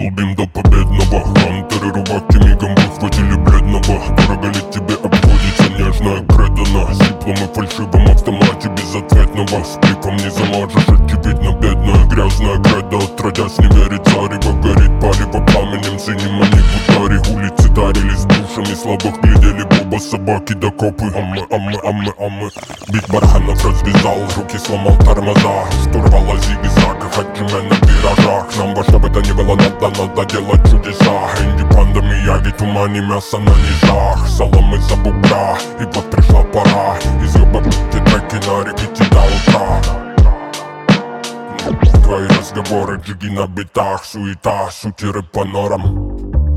долбим до победного. Хантеры рубаки мигом выхватили бледного. Дорого ли тебе обходится нежная предана? Сиплом и фальшивом автомате безответного. С кликом не замажешь, очевидно бедная грязная гряда. Отродясь не верит зарево, горит палево пламенем синим, они бутари. Улицы дарились душами, слабых глядели боба, собаки да копы. Аммы. Бит барханов развязал, руки сломал тормоза. Штурвала зигзаг, хаджиме на виражах. Нам во что бы то ни было надо делать чудеса. Инди пандемия, ведь тумане мясо на низах. Соломы за бубра, и вот пришла пора. Изъебать треки на репите до утра. Твои разговоры, джиги на битах, суета, шутеры по норам.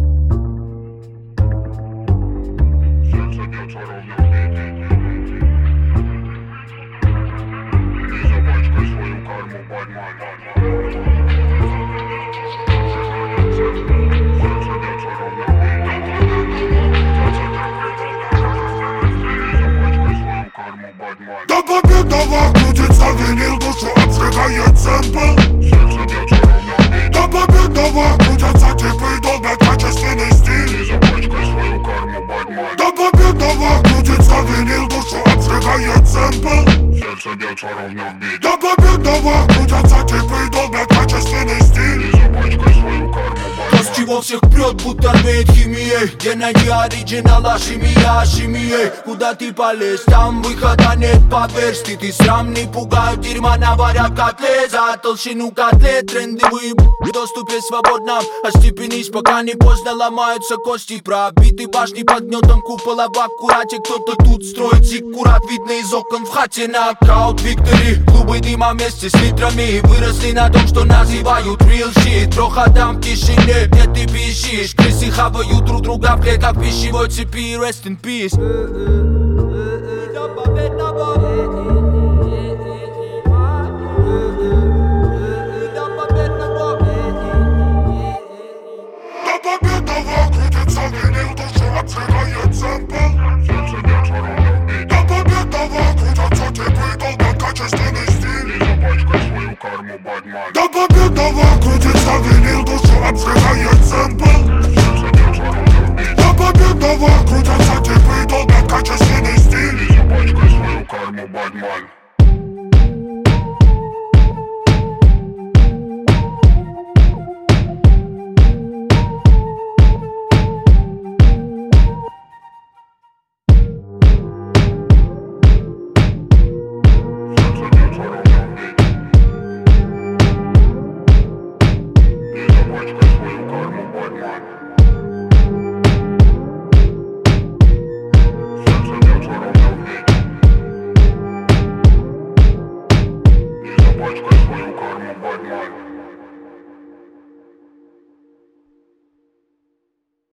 До победного крутится винил, душу обжигает сэмпл. До победного крутятся типы, долбят качественный стиль. До победного крутится винил, душу обжигает сэмпл. До победного крутятся типы, долбят качественный стиль. То, с чего всех прет, будто рвет химией. Где найти оригинала, химия. Куда ты полез, там выхода нет, поверь. Ты срамный, пугают, дерьма наварят котлет. За толщину котлет, тренды выебут в доступе свободном. Остепенись, пока не поздно, ломаются кости. Пробиты башни под гнетом купола в аккурате. Кто-то тут строит зиккурат, видно из окон в хате. Нокаут, виктори, клубы дыма вместе с литрами. Выросли на том, что называют real shit. Проходам в тишине, где ты пищишь. Крысы хавают друг друга в клетках пищевой цепи. Rest in peace. До победного. До победного крутится винил, душу обжигает сэмпл. До победного крутятся типы, долбят качественный стиль. До победного крутится винил, душу обжигает сэмпл. До победного крутятся типы, долбят качественный стиль. Запачкай свою карму, бадман.